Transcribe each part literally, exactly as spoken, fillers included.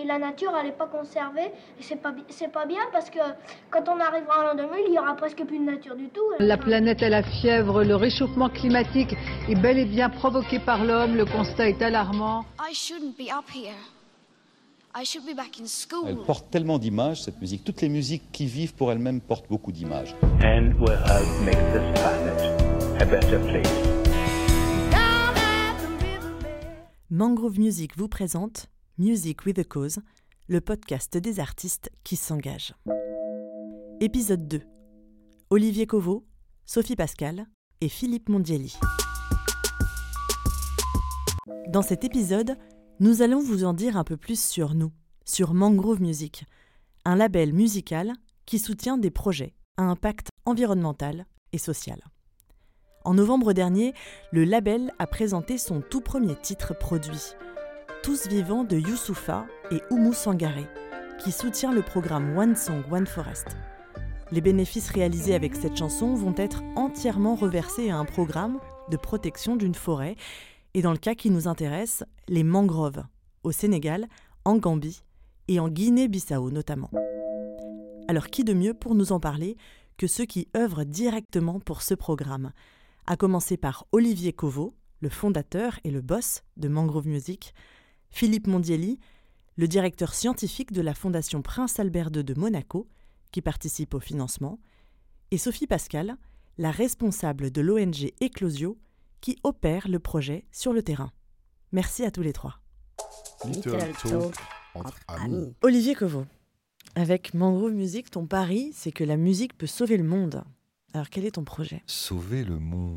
et la nature, elle n'est pas conservée. Et c'est pas, c'est pas bien parce que quand on arrivera à l'an deux mille, il n'y aura presque plus de nature du tout. La planète a la fièvre, le réchauffement climatique est bel et bien provoqué par l'homme, le constat est alarmant. I shouldn't be up here. I should be back in school. Elle porte tellement d'images, cette musique. Toutes les musiques qui vivent pour elles-mêmes portent beaucoup d'images. And will help make this planet a better place. Mangrove Music vous présente Music with a Cause, le podcast des artistes qui s'engagent. Épisode deux. Olivier Cauveau, Sophie Pascal et Philippe Mondielli. Dans cet épisode, nous allons vous en dire un peu plus sur nous, sur Mangrove Music, un label musical qui soutient des projets à impact environnemental et social. En novembre dernier, le label a présenté son tout premier titre produit, Tous vivants de Youssoupha et Oumou Sangaré, qui soutient le programme One Song, One Forest. Les bénéfices réalisés avec cette chanson vont être entièrement reversés à un programme de protection d'une forêt, et dans le cas qui nous intéresse, les mangroves, au Sénégal, en Gambie et en Guinée-Bissau notamment. Alors qui de mieux pour nous en parler que ceux qui œuvrent directement pour ce programme, à commencer par Olivier Cauveau, le fondateur et le boss de Mangrove Music, Philippe Mondielli, le directeur scientifique de la Fondation Prince Albert deux de Monaco, qui participe au financement, et Sophie Pascal, la responsable de l'O N G Eclosio, qui opère le projet sur le terrain. Merci à tous les trois. Little talk entre amis. Olivier Cauveau, avec Mangrove Music, ton pari, c'est que la musique peut sauver le monde. Alors, quel est ton projet ? Sauver le monde.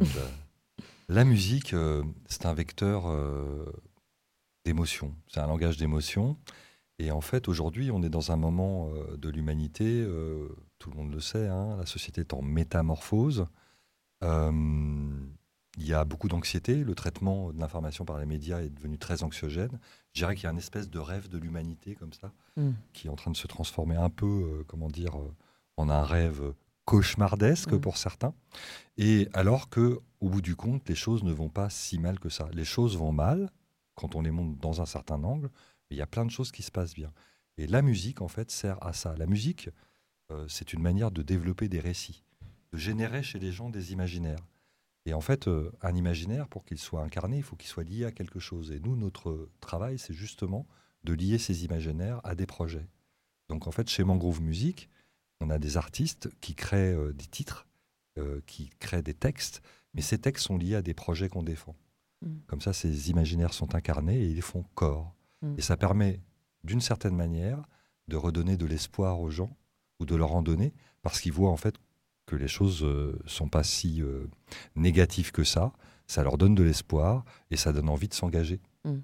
La musique, euh, c'est un vecteur euh, d'émotion. C'est un langage d'émotion. Et en fait, aujourd'hui, on est dans un moment euh, de l'humanité, euh, tout le monde le sait, hein, la société est en métamorphose. Euh, il y a beaucoup d'anxiété. Le traitement de l'information par les médias est devenu très anxiogène. Je dirais qu'il y a une espèce de rêve de l'humanité, comme ça, mm. qui est en train de se transformer un peu, euh, comment dire, euh, en un rêve cauchemardesque mmh. pour certains, et alors que, au bout du compte, les choses ne vont pas si mal que ça. Les choses vont mal quand on les monte dans un certain angle, mais il y a plein de choses qui se passent bien. Et la musique, en fait, sert à ça. La musique, euh, c'est une manière de développer des récits, de générer chez les gens des imaginaires. Et en fait, euh, un imaginaire, pour qu'il soit incarné, il faut qu'il soit lié à quelque chose. Et nous, notre travail, c'est justement de lier ces imaginaires à des projets. Donc, en fait, chez Mangrove Music, on a des artistes qui créent euh, des titres, euh, qui créent des textes, mais ces textes sont liés à des projets qu'on défend. Mmh. Comme ça, ces imaginaires sont incarnés et ils font corps. Mmh. Et ça permet, d'une certaine manière, de redonner de l'espoir aux gens, ou de leur en donner, parce qu'ils voient en fait que les choses ne euh, sont pas si euh, négatives que ça. Ça leur donne de l'espoir et ça donne envie de s'engager. Mmh.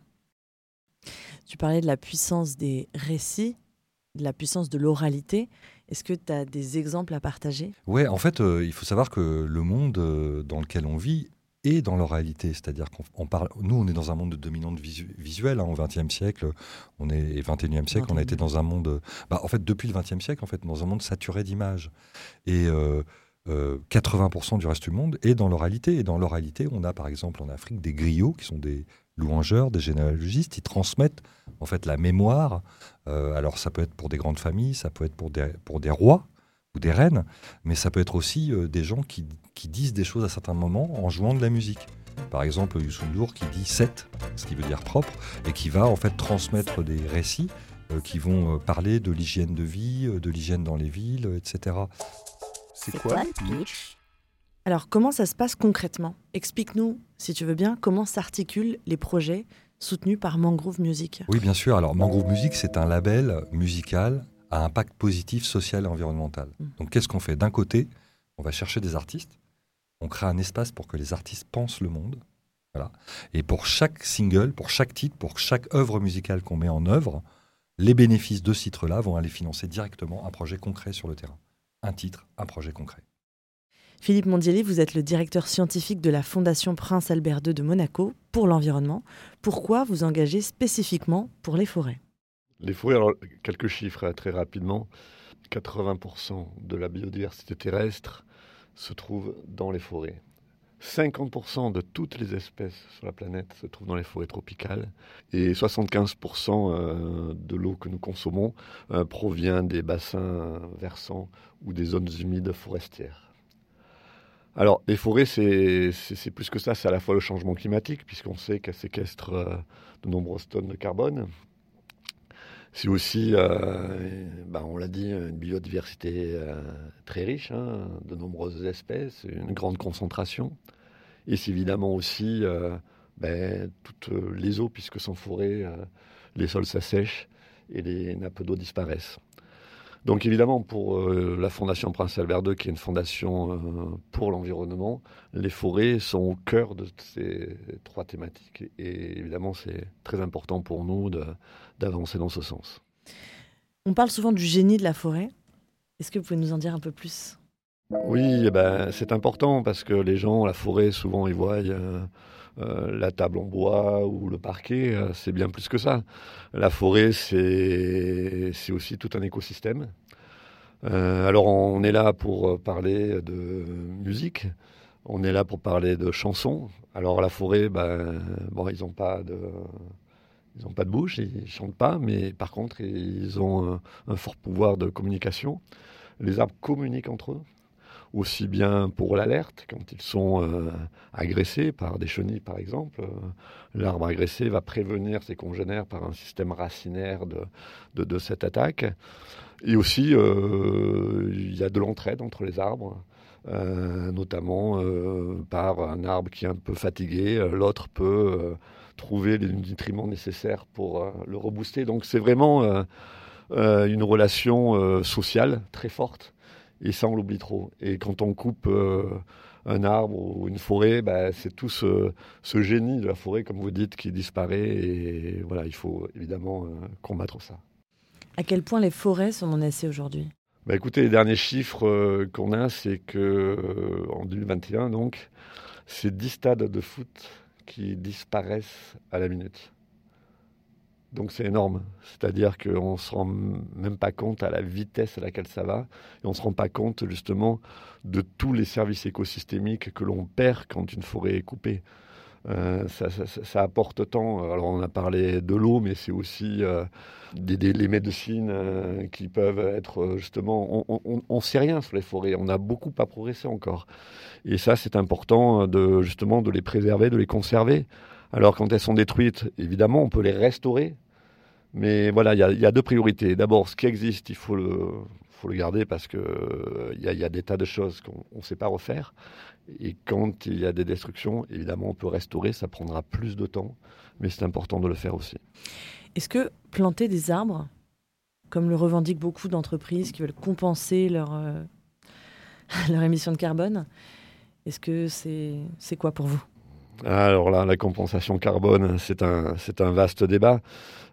Tu parlais de la puissance des récits, de la puissance de l'oralité. Est-ce que tu as des exemples à partager ? Oui, en fait, euh, il faut savoir que le monde euh, dans lequel on vit est dans l'oralité. C'est-à-dire qu'on on parle, nous, on est dans un monde de dominante visu- visuelle. Hein, au vingtième siècle, on est vingt et unième siècle, on a été dans un monde... Bah, en fait, depuis le vingtième siècle, en fait, dans un monde saturé d'images. Et euh, euh, quatre-vingts pour cent du reste du monde est dans l'oralité. Et dans l'oralité, on a, par exemple, en Afrique, des griots qui sont des louangeurs, des généalogistes, qui transmettent en fait la mémoire. Euh, alors ça peut être pour des grandes familles, ça peut être pour des, pour des rois ou des reines, mais ça peut être aussi euh, des gens qui, qui disent des choses à certains moments en jouant de la musique. Par exemple, Youssou N'Dour qui dit sept, ce qui veut dire propre, et qui va en fait transmettre des récits euh, qui vont euh, parler de l'hygiène de vie, euh, de l'hygiène dans les villes, euh, et cetera. C'est, C'est quoi le pitch ? Alors, comment ça se passe concrètement ? Explique-nous, si tu veux bien, comment s'articulent les projets soutenus par Mangrove Music. Oui, bien sûr. Alors, Mangrove Music, c'est un label musical à impact positif, social et environnemental. Mmh. Donc, qu'est-ce qu'on fait ? D'un côté, on va chercher des artistes. On crée un espace pour que les artistes pensent le monde. Voilà. Et pour chaque single, pour chaque titre, pour chaque œuvre musicale qu'on met en œuvre, les bénéfices de ce titre-là vont aller financer directement un projet concret sur le terrain. Un titre, un projet concret. Philippe Mondielli, vous êtes le directeur scientifique de la Fondation Prince Albert deux de Monaco pour l'environnement. Pourquoi vous engagez spécifiquement pour les forêts ? Les forêts, alors quelques chiffres hein, très rapidement. quatre-vingts pour cent de la biodiversité terrestre se trouve dans les forêts. cinquante pour cent de toutes les espèces sur la planète se trouvent dans les forêts tropicales et soixante-quinze pour cent de l'eau que nous consommons provient des bassins versants ou des zones humides forestières. Alors, les forêts, c'est, c'est, c'est plus que ça, c'est à la fois le changement climatique, puisqu'on sait qu'elles séquestrent de nombreuses tonnes de carbone. C'est aussi, euh, ben on l'a dit, une biodiversité euh, très riche, hein, de nombreuses espèces, une grande concentration. Et c'est évidemment aussi euh, ben, toutes les eaux, puisque sans forêt, euh, les sols s'assèchent et les nappes d'eau disparaissent. Donc évidemment, pour euh, la Fondation Prince Albert deux, qui est une fondation euh, pour l'environnement, les forêts sont au cœur de ces trois thématiques. Et évidemment, c'est très important pour nous de, d'avancer dans ce sens. On parle souvent du génie de la forêt. Est-ce que vous pouvez nous en dire un peu plus ? Oui, eh ben, c'est important parce que les gens, la forêt, souvent, ils voient... Euh, Euh, la table en bois ou le parquet, euh, c'est bien plus que ça. La forêt, c'est, c'est aussi tout un écosystème. Euh, alors, on est là pour parler de musique, on est là pour parler de chansons. Alors, la forêt, ben, bon, ils n'ont pas de... Ils n'ont pas de bouche, ils ne chantent pas, mais par contre, ils ont un, un fort pouvoir de communication. Les arbres communiquent entre eux, aussi bien pour l'alerte, quand ils sont euh, agressés par des chenilles, par exemple. Euh, l'arbre agressé va prévenir ses congénères par un système racinaire de, de, de cette attaque. Et aussi, euh, il y a de l'entraide entre les arbres, euh, notamment euh, par un arbre qui est un peu fatigué, l'autre peut euh, trouver les nutriments nécessaires pour euh, le rebooster. Donc c'est vraiment euh, euh, une relation euh, sociale très forte. Et ça, on l'oublie trop. Et quand on coupe euh, un arbre ou une forêt, bah, c'est tout ce, ce génie de la forêt, comme vous dites, qui disparaît. Et voilà, il faut évidemment euh, combattre ça. À quel point les forêts sont menacées aujourd'hui ? Bah, écoutez, les derniers chiffres euh, qu'on a, c'est que euh, en deux mille vingt et un, donc, c'est dix stades de foot qui disparaissent à la minute. Donc c'est énorme, c'est-à-dire qu'on ne se rend même pas compte à la vitesse à laquelle ça va, et on ne se rend pas compte justement de tous les services écosystémiques que l'on perd quand une forêt est coupée. Euh, ça, ça, ça apporte tant, alors on a parlé de l'eau, mais c'est aussi euh, des, des, les médecines euh, qui peuvent être euh, justement, on ne sait rien sur les forêts, on a beaucoup à progresser encore. Et ça c'est important de, justement de les préserver, de les conserver. Alors quand elles sont détruites, évidemment, on peut les restaurer. Mais voilà, il y, y a deux priorités. D'abord, ce qui existe, il faut le, faut le garder parce qu'il euh, y, y a des tas de choses qu'on ne sait pas refaire. Et quand il y a des destructions, évidemment, on peut restaurer. Ça prendra plus de temps, mais c'est important de le faire aussi. Est-ce que planter des arbres, comme le revendiquent beaucoup d'entreprises qui veulent compenser leur, euh, leur émission de carbone, est-ce que c'est, c'est quoi pour vous ? Alors là, la compensation carbone, c'est un, c'est un vaste débat.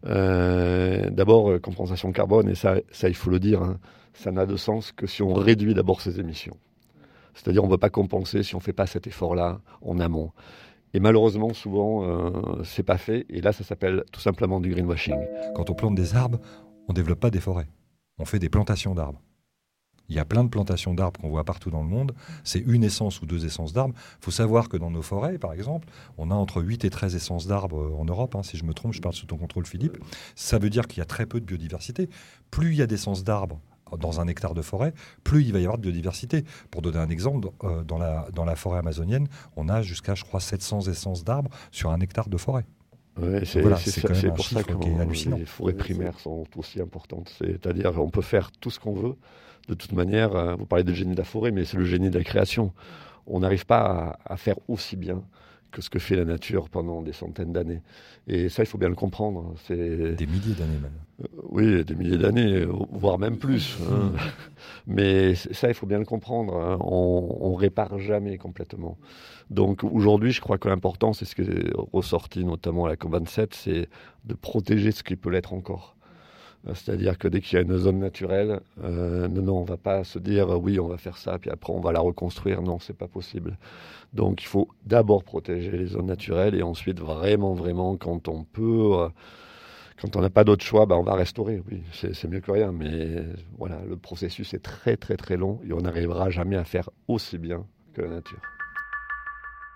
Euh, d'abord, compensation carbone, et ça, ça il faut le dire, hein, ça n'a de sens que si on réduit d'abord ses émissions. C'est-à-dire on ne peut pas compenser si on ne fait pas cet effort-là en amont. Et malheureusement, souvent, euh, c'est pas fait. Et là, ça s'appelle tout simplement du greenwashing. Quand on plante des arbres, on ne développe pas des forêts. On fait des plantations d'arbres. Il y a plein de plantations d'arbres qu'on voit partout dans le monde. C'est une essence ou deux essences d'arbres. Il faut savoir que dans nos forêts, par exemple, on a entre huit et treize essences d'arbres en Europe. Hein, si je me trompe, je parle sous ton contrôle, Philippe. Ça veut dire qu'il y a très peu de biodiversité. Plus il y a d'essences d'arbres dans un hectare de forêt, plus il va y avoir de biodiversité. Pour donner un exemple, euh, dans, la, dans la forêt amazonienne, on a jusqu'à, je crois, sept cents essences d'arbres sur un hectare de forêt. Ouais, c'est, voilà, c'est, c'est, ça, quand même c'est un pour ça que les forêts primaires sont aussi importantes. C'est-à-dire qu'on peut faire tout ce qu'on veut. De toute manière, vous parlez du génie de la forêt, mais c'est le génie de la création. On n'arrive pas à, à faire aussi bien que ce que fait la nature pendant des centaines d'années. Et ça, il faut bien le comprendre. C'est... Des milliers d'années même. Euh, oui, des milliers d'années, voire même plus. Hein. Mais ça, il faut bien le comprendre. Hein. On ne répare jamais complètement. Donc aujourd'hui, je crois que l'important, c'est ce qui est ressorti notamment à la COP vingt-sept, c'est de protéger ce qui peut l'être encore. C'est-à-dire que dès qu'il y a une zone naturelle, euh, non, non, on ne va pas se dire euh, oui, on va faire ça, puis après on va la reconstruire. Non, c'est pas possible. Donc il faut d'abord protéger les zones naturelles et ensuite vraiment, vraiment, quand on peut, euh, quand on n'a pas d'autre choix, bah, on va restaurer. Oui, c'est, c'est mieux que rien, mais voilà, le processus est très, très, très long et on n'arrivera jamais à faire aussi bien que la nature.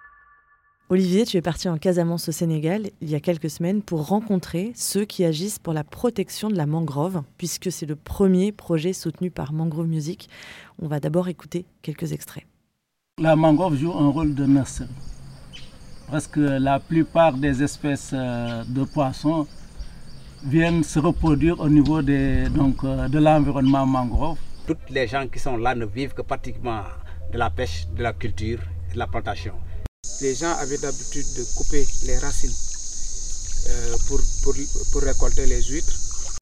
Olivier, tu es parti en Casamance au Sénégal il y a quelques semaines pour rencontrer ceux qui agissent pour la protection de la mangrove, puisque c'est le premier projet soutenu par Mangrove Music. On va d'abord écouter quelques extraits. La mangrove joue un rôle de nurserie. Presque la plupart des espèces de poissons viennent se reproduire au niveau des, donc, de l'environnement mangrove. Toutes les gens qui sont là ne vivent que pratiquement de la pêche, de la culture et de la plantation. Les gens avaient l'habitude de couper les racines euh, pour, pour, pour récolter les huîtres.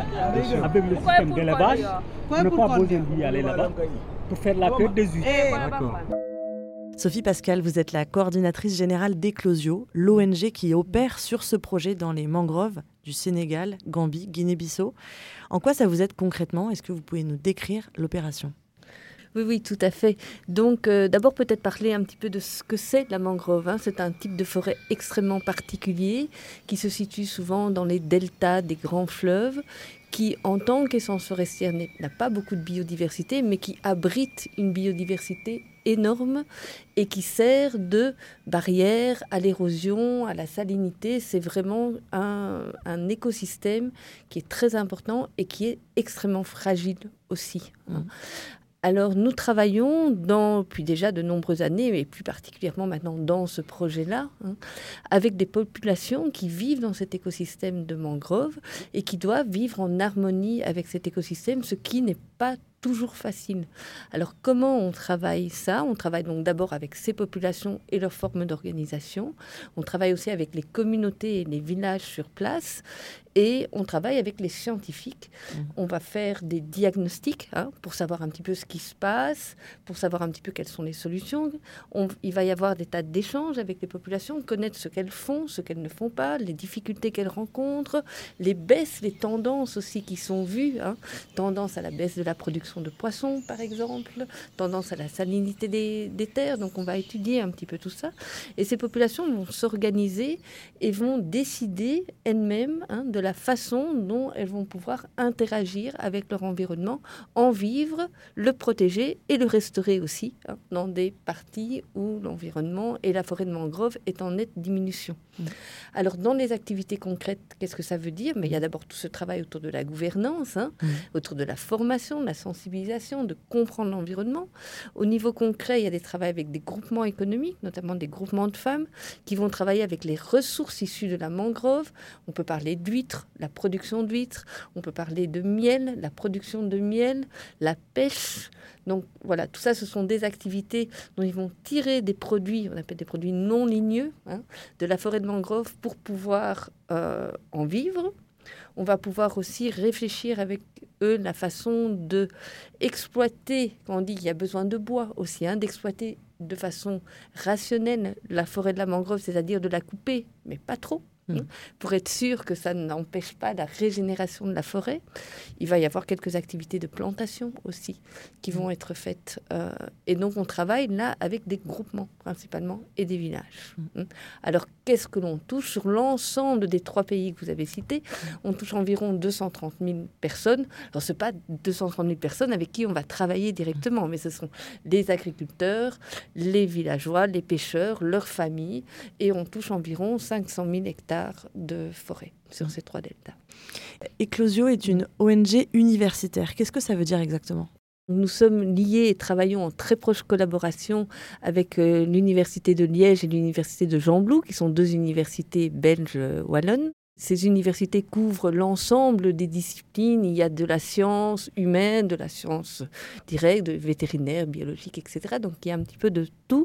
Avec le système d'élevage, on n'a pas besoin d'y aller là-bas pour faire la perte des huîtres. Sophie Pascal, vous êtes la coordinatrice générale d'Eclosio, l'O N G qui opère sur ce projet dans les mangroves du Sénégal, Gambie, Guinée-Bissau. En quoi ça vous aide concrètement? Est-ce que vous pouvez nous décrire l'opération? Oui, oui, tout à fait. Donc, euh, d'abord, peut-être parler un petit peu de ce que c'est la mangrove. Hein. C'est un type de forêt extrêmement particulier qui se situe souvent dans les deltas des grands fleuves, qui, en tant qu'essence forestière, n'a pas beaucoup de biodiversité, mais qui abrite une biodiversité énorme et qui sert de barrière à l'érosion, à la salinité. C'est vraiment un, un écosystème qui est très important et qui est extrêmement fragile aussi. Hein. Mmh. Alors, nous travaillons dans, depuis déjà de nombreuses années, et plus particulièrement maintenant dans ce projet-là, hein, avec des populations qui vivent dans cet écosystème de mangrove et qui doivent vivre en harmonie avec cet écosystème, ce qui n'est pas toujours facile. Alors, comment on travaille ça? On travaille donc d'abord avec ces populations et leurs formes d'organisation. On travaille aussi avec les communautés et les villages sur place. Et on travaille avec les scientifiques. Mmh. On va faire des diagnostics hein, pour savoir un petit peu ce qui se passe, pour savoir un petit peu quelles sont les solutions. On, il va y avoir des tas d'échanges avec les populations, connaître ce qu'elles font, ce qu'elles ne font pas, les difficultés qu'elles rencontrent, les baisses, les tendances aussi qui sont vues. Hein. Tendance à la baisse de la production de poissons, par exemple, tendance à la salinité des, des terres. Donc on va étudier un petit peu tout ça. Et ces populations vont s'organiser et vont décider elles-mêmes hein, de la façon dont elles vont pouvoir interagir avec leur environnement, en vivre, le protéger et le restaurer aussi, hein, dans des parties où l'environnement et la forêt de mangrove est en nette diminution. Mmh. Alors, dans les activités concrètes, qu'est-ce que ça veut dire? Mais il y a d'abord tout ce travail autour de la gouvernance, hein, mmh. autour de la formation, de la sensibilisation, de comprendre l'environnement. Au niveau concret, il y a des travaux avec des groupements économiques, notamment des groupements de femmes, qui vont travailler avec les ressources issues de la mangrove. On peut parler d'huîtres, la production d'huîtres, on peut parler de miel, la production de miel, la pêche. Donc voilà, tout ça, ce sont des activités dont ils vont tirer des produits, on appelle des produits non ligneux, hein, de la forêt de mangrove pour pouvoir euh, en vivre. On va pouvoir aussi réfléchir avec eux la façon de exploiter, quand on dit qu'il y a besoin de bois aussi, hein, d'exploiter de façon rationnelle la forêt de la mangrove, c'est-à-dire de la couper, mais pas trop. Pour être sûr que ça n'empêche pas la régénération de la forêt. Il va y avoir quelques activités de plantation aussi qui vont être faites. Euh, et donc, on travaille là avec des groupements principalement et des villages. Mmh. Alors, qu'est-ce que l'on touche sur l'ensemble des trois pays que vous avez cités? On touche environ deux cent trente mille personnes. Alors, ce n'est pas deux cent trente mille personnes avec qui on va travailler directement, mais ce sont les agriculteurs, les villageois, les pêcheurs, leurs familles. Et on touche environ cinq cent mille hectares de forêt sur ces trois deltas. Eclosio est une O N G universitaire. Qu'est-ce que ça veut dire exactement? Nous sommes liés et travaillons en très proche collaboration avec euh, l'Université de Liège et l'Université de Gembloux, qui sont deux universités belges euh, wallonnes. Ces universités couvrent l'ensemble des disciplines. Il y a de la science humaine, de la science directe, de vétérinaire, biologique, et cetera. Donc il y a un petit peu de tout,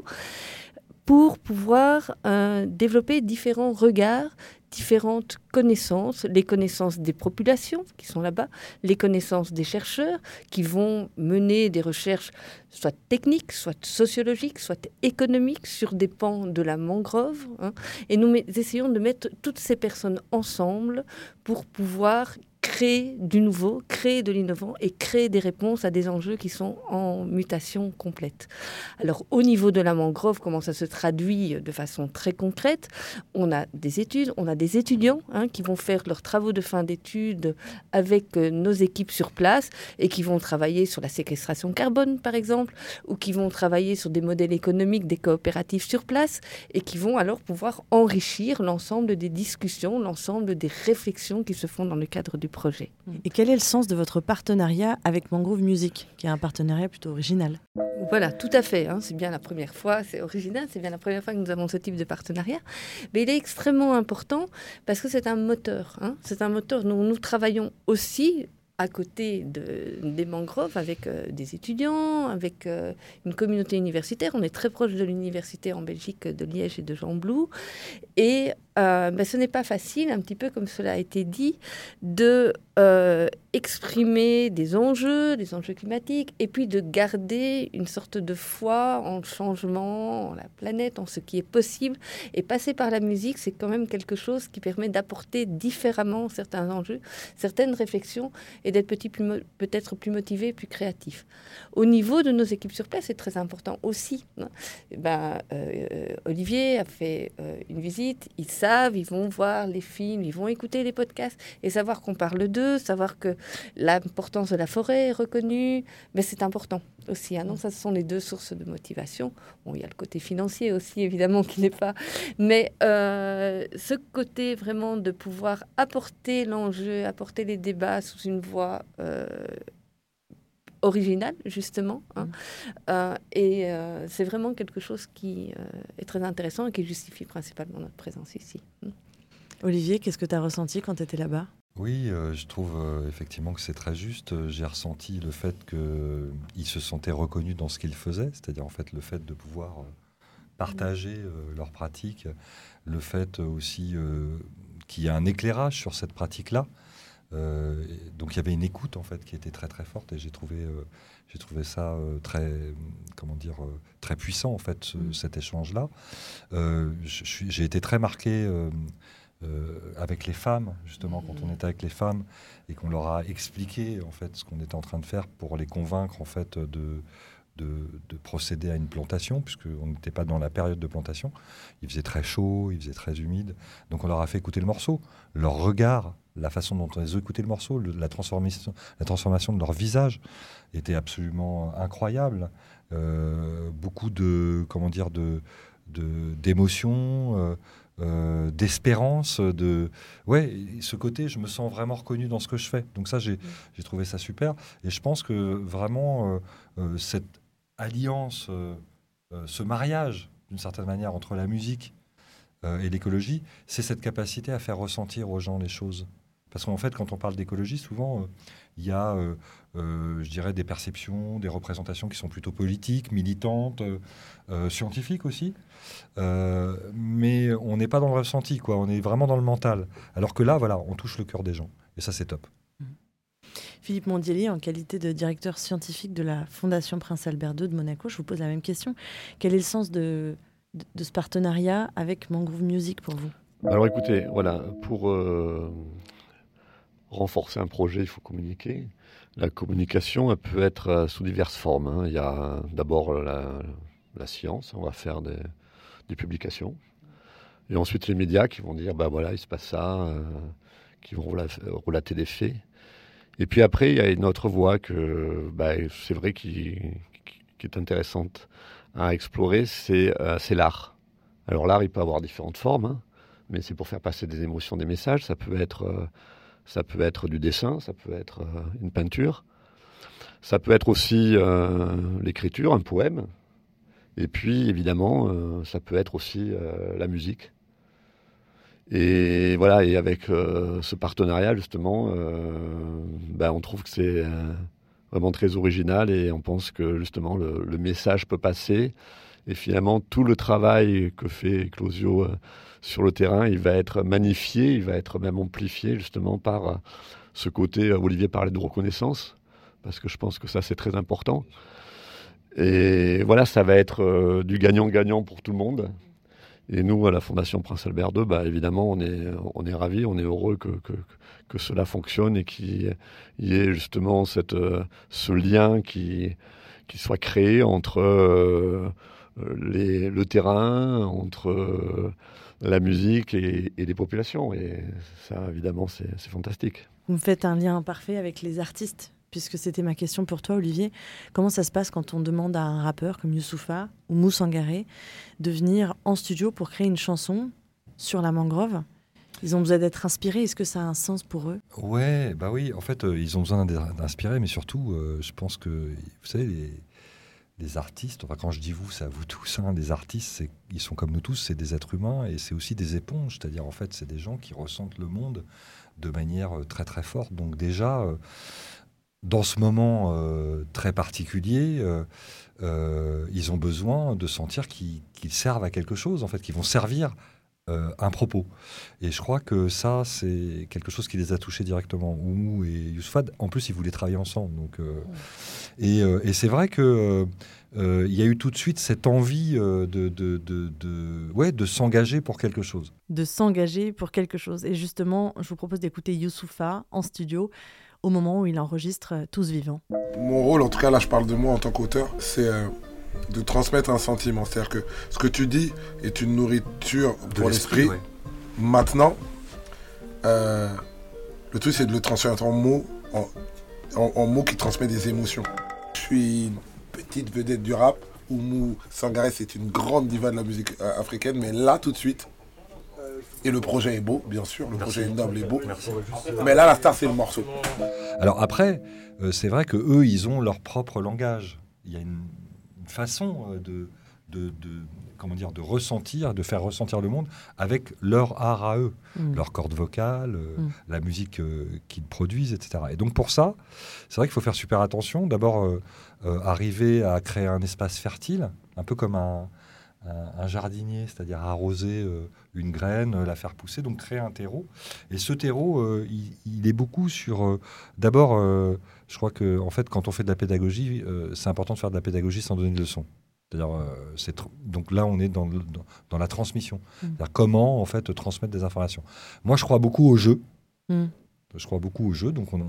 pour pouvoir euh, développer différents regards, différentes connaissances, les connaissances des populations qui sont là-bas, les connaissances des chercheurs qui vont mener des recherches soit techniques, soit sociologiques, soit économiques sur des pans de la mangrove. Hein, et nous essayons de mettre toutes ces personnes ensemble pour pouvoir créer du nouveau, créer de l'innovant et créer des réponses à des enjeux qui sont en mutation complète. Alors, au niveau de la mangrove, comment ça se traduit de façon très concrète ? On a des études, on a des étudiants hein, qui vont faire leurs travaux de fin d'études avec euh, nos équipes sur place et qui vont travailler sur la séquestration carbone, par exemple, ou qui vont travailler sur des modèles économiques des coopératives sur place et qui vont alors pouvoir enrichir l'ensemble des discussions, l'ensemble des réflexions qui se font dans le cadre du projet. Et quel est le sens de votre partenariat avec Mangrove Music, qui est un partenariat plutôt original ? Voilà, tout à fait. Hein. C'est bien la première fois, c'est original, c'est bien la première fois que nous avons ce type de partenariat. Mais il est extrêmement important parce que c'est un moteur. Hein. C'est un moteur dont nous travaillons aussi à côté de, des mangroves avec euh, des étudiants, avec euh, une communauté universitaire. On est très proche de l'université en Belgique de Liège et de Gembloux. Et euh, ben, ce n'est pas facile, un petit peu comme cela a été dit, de euh, exprimer des enjeux, des enjeux climatiques, et puis de garder une sorte de foi en le changement, en la planète, en ce qui est possible. Et passer par la musique, c'est quand même quelque chose qui permet d'apporter différemment certains enjeux, certaines réflexions, et d'être petit, plus mo- peut-être plus motivé, plus créatif. Au niveau de nos équipes sur place, c'est très important aussi. Hein. Ben, euh, Olivier a fait euh, une visite, ils savent, ils vont voir les films, ils vont écouter les podcasts et savoir qu'on parle d'eux, savoir que l'importance de la forêt est reconnue, mais c'est important aussi. Hein. Donc ça, ce sont les deux sources de motivation. Bon, il y a le côté financier aussi, évidemment, qui n'est pas... Mais euh, ce côté vraiment de pouvoir apporter l'enjeu, apporter les débats sous une voie euh, originale, justement. Hein. Euh, et euh, c'est vraiment quelque chose qui euh, est très intéressant et qui justifie principalement notre présence ici. Olivier, qu'est-ce que tu as ressenti quand tu étais là-bas ? Oui, euh, je trouve euh, effectivement que c'est très juste. J'ai ressenti le fait qu'ils se sentaient reconnus dans ce qu'ils faisaient, c'est-à-dire en fait le fait de pouvoir euh, partager euh, leurs pratiques, le fait aussi euh, qu'il y a un éclairage sur cette pratique-là. Euh, donc il y avait une écoute en fait qui était très très forte et j'ai trouvé euh, j'ai trouvé ça euh, très comment dire euh, très puissant en fait ce, cet échange-là. Euh, je suis, j'ai été très marqué. Euh, Euh, avec les femmes, justement, quand on était avec les femmes et qu'on leur a expliqué en fait ce qu'on était en train de faire pour les convaincre en fait de, de, de procéder à une plantation, puisqu'on n'était pas dans la période de plantation. Il faisait très chaud, il faisait très humide, donc on leur a fait écouter le morceau. Leur regard, la façon dont on les a écouté le morceau, le, la transformation, la transformation de leur visage était absolument incroyable. Euh, beaucoup de comment dire de, de d'émotions. Euh, Euh, d'espérance, de ouais, ce côté, je me sens vraiment reconnu dans ce que je fais. Donc ça, j'ai, j'ai trouvé ça super. Et je pense que vraiment euh, euh, cette alliance, euh, euh, ce mariage, d'une certaine manière, entre la musique euh, et l'écologie, c'est cette capacité à faire ressentir aux gens les choses. Parce qu'en fait, quand on parle d'écologie, souvent, il euh, y a, euh, euh, je dirais, des perceptions, des représentations qui sont plutôt politiques, militantes, euh, scientifiques aussi. Euh, mais on n'est pas dans le ressenti, quoi. On est vraiment dans le mental. Alors que là, voilà, on touche le cœur des gens. Et ça, c'est top. Philippe Mondielli, en qualité de directeur scientifique de la Fondation Prince Albert deux de Monaco, je vous pose la même question. Quel est le sens de, de, de ce partenariat avec Mangrove Music pour vous ? Alors écoutez, voilà, pour euh, renforcer un projet, il faut communiquer. La communication, elle peut être euh, sous diverses formes. Hein. Il y a d'abord la, la science, on va faire des, des publications. Et ensuite les médias qui vont dire, bah voilà, il se passe ça, euh, qui vont relater des faits. Et puis après, il y a une autre voie que bah, c'est vrai qui, qui, qui est intéressante à explorer, c'est, euh, c'est l'art. Alors l'art, il peut avoir différentes formes, hein, mais c'est pour faire passer des émotions, des messages. Ça peut être, euh, ça peut être du dessin, ça peut être euh, une peinture, ça peut être aussi euh, l'écriture, un poème. Et puis, évidemment, euh, ça peut être aussi euh, la musique. Et voilà, et avec euh, ce partenariat, justement, euh, ben, on trouve que c'est euh, vraiment très original et on pense que, justement, le, le message peut passer. Et finalement, tout le travail que fait Eclosio euh, sur le terrain, il va être magnifié, il va être même amplifié, justement, par euh, ce côté, euh, Olivier parlait de reconnaissance, parce que je pense que ça, c'est très important. Et voilà, ça va être euh, du gagnant-gagnant pour tout le monde. Et nous, à la Fondation Prince Albert deux, bah, évidemment, on est, on est ravis, on est heureux que, que, que cela fonctionne et qu'il y ait justement cette, ce lien qui, qui soit créé entre euh, les, le terrain, entre euh, la musique et, et les populations. Et ça, évidemment, c'est, c'est fantastique. Vous me faites un lien parfait avec les artistes, puisque c'était ma question pour toi, Olivier. Comment ça se passe quand on demande à un rappeur comme Youssoupha ou Mou Sangaré de venir en studio pour créer une chanson sur la mangrove ? Ils ont besoin d'être inspirés. Est-ce que ça a un sens pour eux ? Ouais, bah oui. En fait, euh, ils ont besoin d'inspirer, mais surtout, euh, je pense que, vous savez, les, les artistes, enfin, quand je dis vous, c'est à vous tous, hein, les artistes, c'est, ils sont comme nous tous, c'est des êtres humains et c'est aussi des éponges. C'est-à-dire, en fait, c'est des gens qui ressentent le monde de manière très, très forte. Donc déjà... Euh, Dans ce moment euh, très particulier, euh, euh, ils ont besoin de sentir qu'ils, qu'ils servent à quelque chose, en fait, qu'ils vont servir euh, un propos. Et je crois que ça, c'est quelque chose qui les a touchés directement. Oumou et Youssoupha, en plus, ils voulaient travailler ensemble. Donc, euh, et, euh, et c'est vrai que euh, il y a eu tout de suite cette envie euh, de, de, de, de, ouais, de s'engager pour quelque chose. De s'engager pour quelque chose. Et justement, je vous propose d'écouter Youssoupha en studio, au moment où il enregistre Tous Vivants. Mon rôle, en tout cas là je parle de moi en tant qu'auteur, c'est euh, de transmettre un sentiment. C'est-à-dire que ce que tu dis est une nourriture pour l'esprit. l'esprit. Ouais. Maintenant, euh, le truc c'est de le transmettre en mots, en, en, en mots qui transmettent des émotions. Je suis une petite vedette du rap, Oumou Sangaré c'est une grande diva de la musique euh, africaine, mais là tout de suite, et le projet est beau, bien sûr, le Merci. projet est noble et beau. Merci. Mais là, la star, c'est le morceau. Alors après, euh, c'est vrai qu'eux, ils ont leur propre langage. Il y a une, une façon de, de, de, comment dire, de ressentir, de faire ressentir le monde avec leur art à eux, mmh. leurs cordes vocales, euh, mmh. la musique euh, qu'ils produisent, et cetera. Et donc pour ça, c'est vrai qu'il faut faire super attention. D'abord, euh, euh, arriver à créer un espace fertile, un peu comme un... un jardinier, c'est-à-dire arroser euh, une graine, euh, la faire pousser, donc créer un terreau. Et ce terreau, euh, il, il est beaucoup sur... Euh, d'abord, euh, je crois que en fait, quand on fait de la pédagogie, euh, c'est important de faire de la pédagogie sans donner de leçons. C'est-à-dire, euh, c'est tr- donc là, on est dans, le, dans, dans la transmission. Mmh. C'est-à-dire comment, en fait, transmettre des informations. Moi, je crois beaucoup au jeu. Mmh. Je crois beaucoup au jeu, donc on,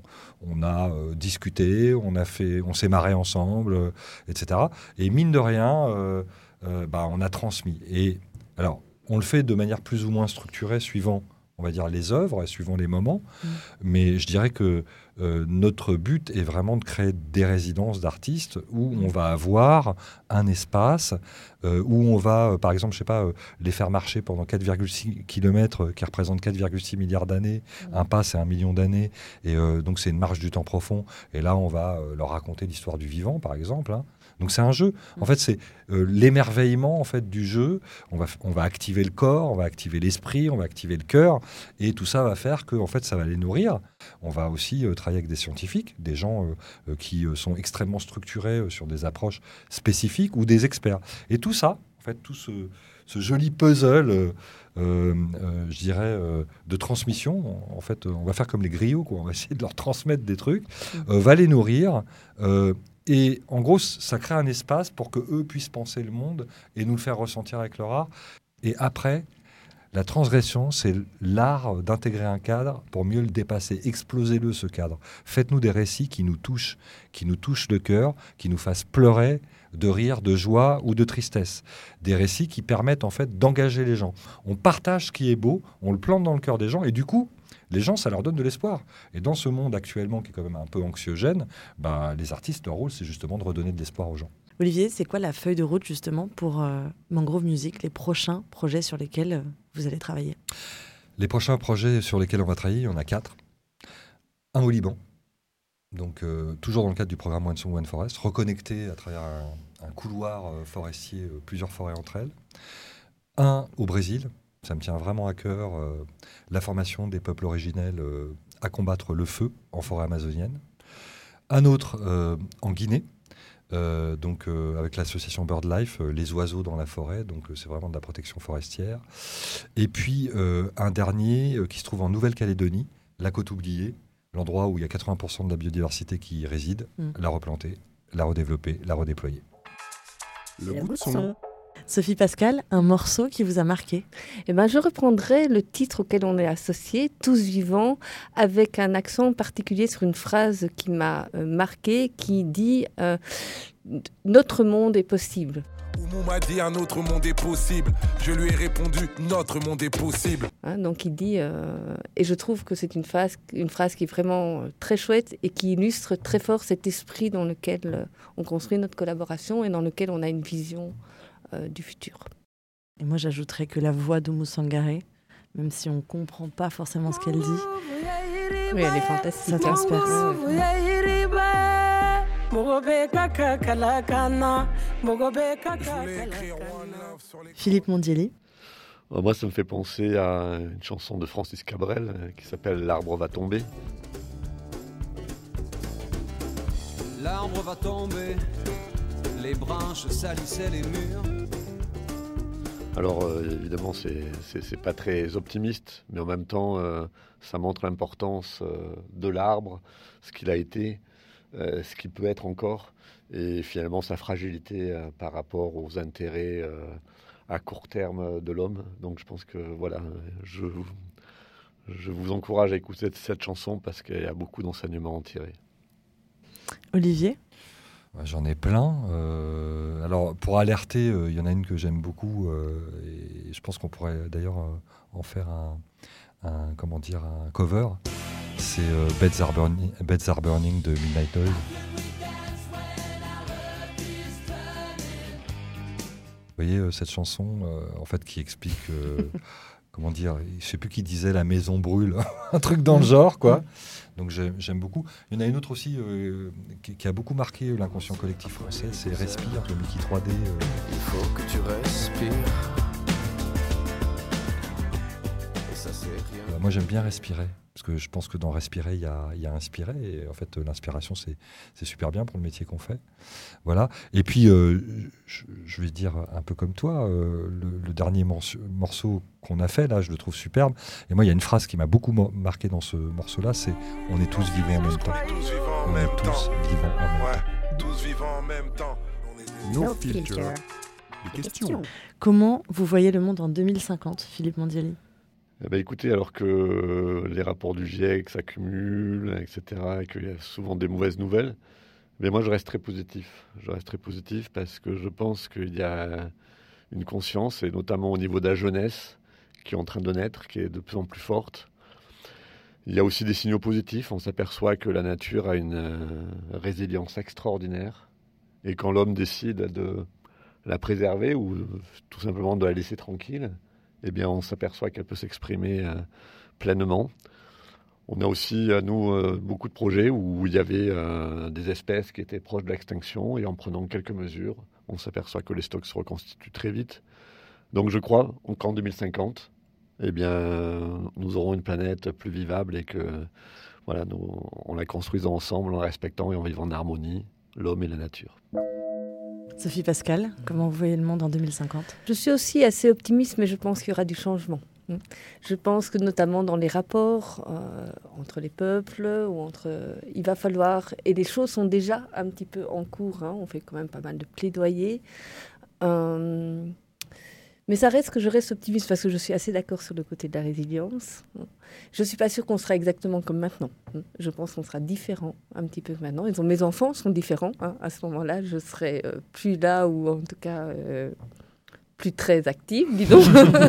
on a euh, discuté, on, a fait, on s'est marré ensemble, euh, et cetera. Et mine de rien... Euh, Euh, bah, on a transmis. Et alors, on le fait de manière plus ou moins structurée suivant, on va dire, les œuvres et suivant les moments. Mmh. Mais je dirais que euh, notre but est vraiment de créer des résidences d'artistes où on va avoir un espace euh, où on va, euh, par exemple, je sais pas, euh, les faire marcher pendant quatre virgule six kilomètres euh, qui représentent quatre virgule six milliards d'années. Mmh. Un pas, c'est un million d'années. Et euh, donc, c'est une marche du temps profond. Et là, on va euh, leur raconter l'histoire du vivant, par exemple, hein. Donc c'est un jeu. En fait, c'est euh, l'émerveillement en fait du jeu. On va, on va activer le corps, on va activer l'esprit, on va activer le cœur, et tout ça va faire que en fait, ça va les nourrir. On va aussi euh, travailler avec des scientifiques, des gens euh, euh, qui euh, sont extrêmement structurés euh, sur des approches spécifiques ou des experts. Et tout ça, en fait, tout ce, ce joli puzzle. Euh, Euh, euh, je dirais, euh, de transmission. En fait, on va faire comme les griots, quoi. On va essayer de leur transmettre des trucs, euh, va les nourrir. Euh, et en gros, ça crée un espace pour qu'eux puissent penser le monde et nous le faire ressentir avec leur art. Et après, la transgression, c'est l'art d'intégrer un cadre pour mieux le dépasser. Explosez-le, ce cadre. Faites-nous des récits qui nous touchent, qui nous touchent le cœur, qui nous fassent pleurer, de rire, de joie ou de tristesse. Des récits qui permettent en fait d'engager les gens. On partage ce qui est beau, on le plante dans le cœur des gens et du coup, les gens, ça leur donne de l'espoir. Et dans ce monde actuellement qui est quand même un peu anxiogène, bah, les artistes, leur rôle, c'est justement de redonner de l'espoir aux gens. Olivier, c'est quoi la feuille de route justement pour euh, Mangrove Music, les prochains projets sur lesquels euh, vous allez travailler ? Les prochains projets sur lesquels on va travailler, il y en a quatre. Un au Liban. Donc, euh, toujours dans le cadre du programme One Song, One Forest, reconnecté à travers un, un couloir euh, forestier, euh, plusieurs forêts entre elles. Un au Brésil, ça me tient vraiment à cœur, euh, la formation des peuples originels euh, à combattre le feu en forêt amazonienne. Un autre euh, en Guinée, euh, donc euh, avec l'association BirdLife, euh, les oiseaux dans la forêt, donc euh, c'est vraiment de la protection forestière. Et puis euh, un dernier euh, qui se trouve en Nouvelle-Calédonie, la côte oubliée, l'endroit où il y a quatre-vingts pour cent de la biodiversité qui y réside, mmh. la replanter, la redévelopper, la redéployer. Le bout de son. Sophie Pascal, un morceau qui vous a marqué? Eh ben, je reprendrai le titre auquel on est associé, Tous vivants, avec un accent particulier sur une phrase qui m'a euh, marquée, qui dit euh, « Notre monde est possible ». On m'a dit un autre monde est possible. Je lui ai répondu notre monde est possible. Hein, donc il dit, euh, et je trouve que c'est une phrase, une phrase qui est vraiment très chouette et qui illustre très fort cet esprit dans lequel euh, on construit notre collaboration et dans lequel on a une vision euh, du futur. Et moi j'ajouterais que la voix d'Oumou Sangaré, même si on ne comprend pas forcément ce qu'elle dit, oui, elle est fantastique. Ça transperce. Philippe Mondielli. Moi, ça me fait penser à une chanson de Francis Cabrel euh, qui s'appelle « L'arbre va tomber ». L'arbre va tomber, les branches salissaient les murs. Alors euh, évidemment, c'est, c'est, c'est pas très optimiste, mais en même temps, euh, ça montre l'importance euh, de l'arbre, ce qu'il a été, euh, ce qu'il peut être encore, et finalement sa fragilité euh, par rapport aux intérêts euh, à court terme de l'homme. Donc je pense que voilà, je, je vous encourage à écouter cette chanson parce qu'il y a beaucoup d'enseignements à en tirer. Olivier ? J'en ai plein. Euh, alors, pour alerter, il euh, y en a une que j'aime beaucoup euh, et je pense qu'on pourrait d'ailleurs euh, en faire un, un, comment dire, un cover. C'est euh, Beds Are Burning, Beds Are Burning de Midnight Oil. Vous voyez euh, cette chanson, euh, en fait, qui explique, euh, comment dire, je sais plus qui disait la maison brûle, un truc dans le genre, quoi. Donc j'aime, j'aime beaucoup. Il y en a une autre aussi euh, qui, qui a beaucoup marqué l'inconscient collectif français, c'est Respire de Mickey trois D. Euh. Il faut que tu respires. Et ça c'est rien. Euh, moi j'aime bien respirer, parce que je pense que dans respirer, il y a, il y a inspirer. Et en fait, l'inspiration, c'est, c'est super bien pour le métier qu'on fait. Voilà. Et puis, euh, je, je vais dire un peu comme toi, euh, le, le dernier morceau, morceau qu'on a fait, là, je le trouve superbe. Et moi, il y a une phrase qui m'a beaucoup marqué dans ce morceau-là, c'est « On est tous vivants en même temps ». On est tous vivants en même temps. Tous vivants en même temps. No filter. Des questions. Comment vous voyez le monde en deux mille cinquante, Philippe Mondielli ? Eh ben écoutez, alors que les rapports du GIEC s'accumulent, et cetera, et qu'il y a souvent des mauvaises nouvelles, mais moi je reste très positif. Je reste très positif parce que je pense qu'il y a une conscience, et notamment au niveau de la jeunesse, qui est en train de naître, qui est de plus en plus forte. Il y a aussi des signaux positifs. On s'aperçoit que la nature a une euh, résilience extraordinaire, et quand l'homme décide de la préserver ou tout simplement de la laisser tranquille, eh bien, on s'aperçoit qu'elle peut s'exprimer euh, pleinement. On a aussi, à nous, euh, beaucoup de projets où il y avait euh, des espèces qui étaient proches de l'extinction, et en prenant quelques mesures, on s'aperçoit que les stocks se reconstituent très vite. Donc je crois qu'en deux mille cinquante, eh bien, nous aurons une planète plus vivable et que voilà, nous, en la construisant ensemble, en la respectant et en vivant en harmonie, l'homme et la nature. Sophie Pascal, comment vous voyez le monde en deux mille cinquante ? Je suis aussi assez optimiste, mais je pense qu'il y aura du changement. Je pense que notamment dans les rapports euh, entre les peuples, ou entre, il va falloir, et les choses sont déjà un petit peu en cours, hein, on fait quand même pas mal de plaidoyer. Euh, mais ça reste que je reste optimiste parce que je suis assez d'accord sur le côté de la résilience. Je ne suis pas sûre qu'on sera exactement comme maintenant. Je pense qu'on sera différent un petit peu maintenant. Ils ont, mes enfants sont différents. Hein. À ce moment-là, je serai euh, plus là, ou en tout cas euh, plus très active, disons.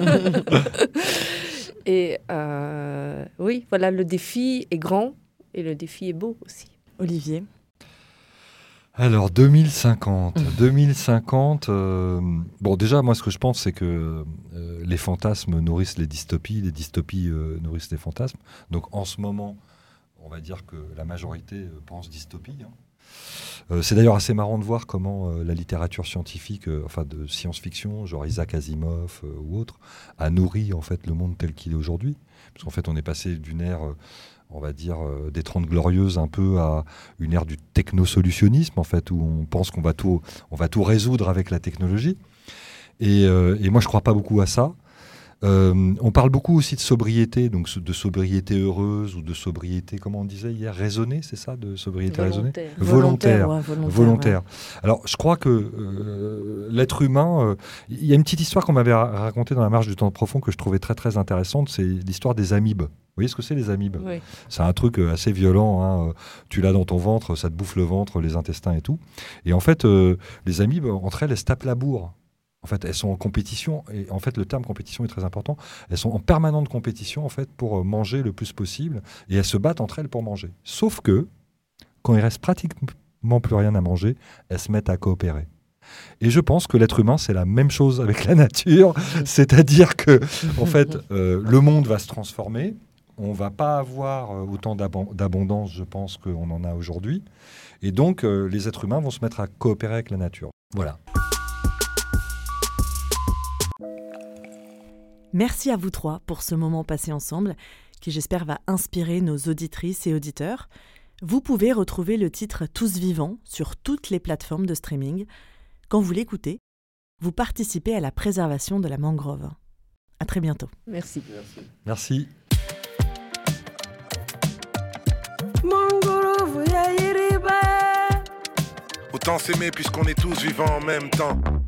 Et euh, oui, voilà, le défi est grand et le défi est beau aussi. Olivier ? Alors, deux mille cinquante. deux mille cinquante, euh, bon, déjà, moi, ce que je pense, c'est que euh, les fantasmes nourrissent les dystopies, les dystopies euh, nourrissent les fantasmes. Donc, en ce moment, on va dire que la majorité euh, pense dystopie. Hein. Euh, c'est d'ailleurs assez marrant de voir comment euh, la littérature scientifique, euh, enfin de science-fiction, genre Isaac Asimov euh, ou autre, a nourri, en fait, le monde tel qu'il est aujourd'hui. Parce qu'en fait, on est passé d'une ère... Euh, on va dire, euh, des Trente Glorieuses un peu à une ère du technosolutionnisme, en fait, où on pense qu'on va tout, on va tout résoudre avec la technologie. Et, euh, et moi, je ne crois pas beaucoup à ça. Euh, on parle beaucoup aussi de sobriété, donc de sobriété heureuse ou de sobriété, comment on disait hier, raisonnée, c'est ça, de sobriété raisonnée ? Volontaire. Volontaire. Ouais, volontaire, volontaire. ouais. Alors, je crois que euh, l'être humain, il euh, y a une petite histoire qu'on m'avait ra- racontée dans la marche du temps profond que je trouvais très très intéressante, c'est l'histoire des amibes. Vous voyez ce que c'est les amibes ? Oui. C'est un truc assez violent, hein. Tu l'as dans ton ventre, ça te bouffe le ventre, les intestins et tout. Et en fait, euh, les amibes, entre elles, elles se tapent la bourre. En fait, elles sont en compétition, et en fait, le terme compétition est très important. Elles sont en permanente compétition, en fait, pour manger le plus possible, et elles se battent entre elles pour manger. Sauf que, quand il reste pratiquement plus rien à manger, elles se mettent à coopérer. Et je pense que l'être humain, c'est la même chose avec la nature, c'est-à-dire que, en fait, euh, le monde va se transformer. On ne va pas avoir autant d'ab- d'abondance, je pense, qu'on en a aujourd'hui. Et donc, euh, les êtres humains vont se mettre à coopérer avec la nature. Voilà. Merci à vous trois pour ce moment passé ensemble, qui j'espère va inspirer nos auditrices et auditeurs. Vous pouvez retrouver le titre « Tous vivants » sur toutes les plateformes de streaming. Quand vous l'écoutez, vous participez à la préservation de la mangrove. À très bientôt. Merci. Merci. Merci. Autant s'aimer puisqu'on est tous vivants en même temps.